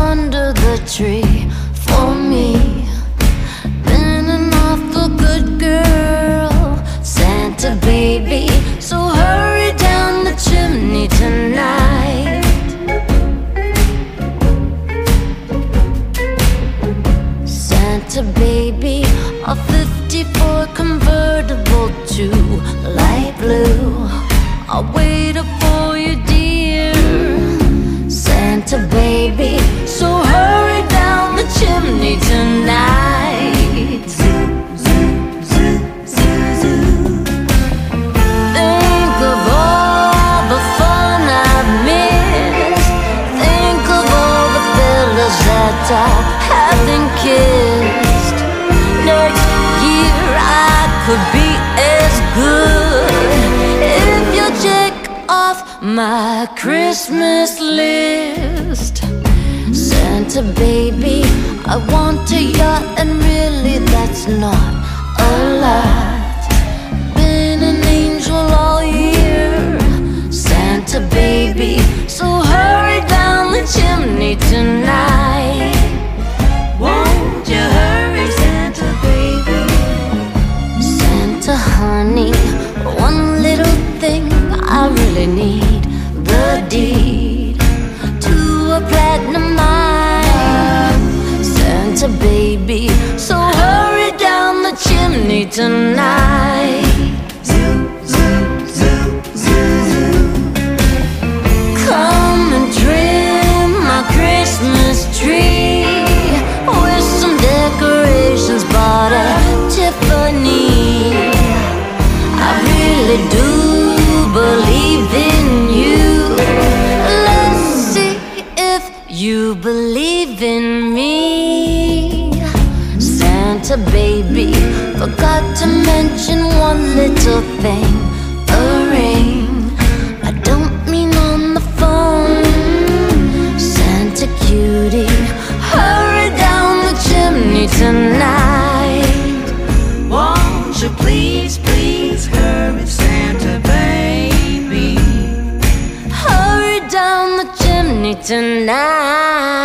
under the tree for me. Been an awful good girl, Santa baby, so hurry down the chimney tonight. Santa baby, a 54 convertible to light blue, I'll wait up for you, dear Santa baby, so hurry down the chimney tonight. Zoo, zoo, zoo, zoo, zoo. Think of all the fun I've missed. Think of all the fellas that I haven't kissed. Next year I could be as good if you check off my Christmas list. Santa baby, I want a yacht, and really that's not a lot. Been an angel all year, Santa baby, so hurry down the chimney tonight. Won't you hurry, Santa baby? Santa honey, one little thing I really need, the deed to a platinum mine. Santa baby, so hurry down the chimney tonight. Zoo, zoo, zoo, zoo, zoo. Come and trim my Christmas tree with some decorations bought at Tiffany. I really do believe in you. Let's see if you believe in me. Santa baby, forgot to mention one little thing, a ring. I don't mean on the phone. Santa cutie, hurry down the chimney tonight. Won't you please, please hurry, Santa baby, hurry down the chimney tonight.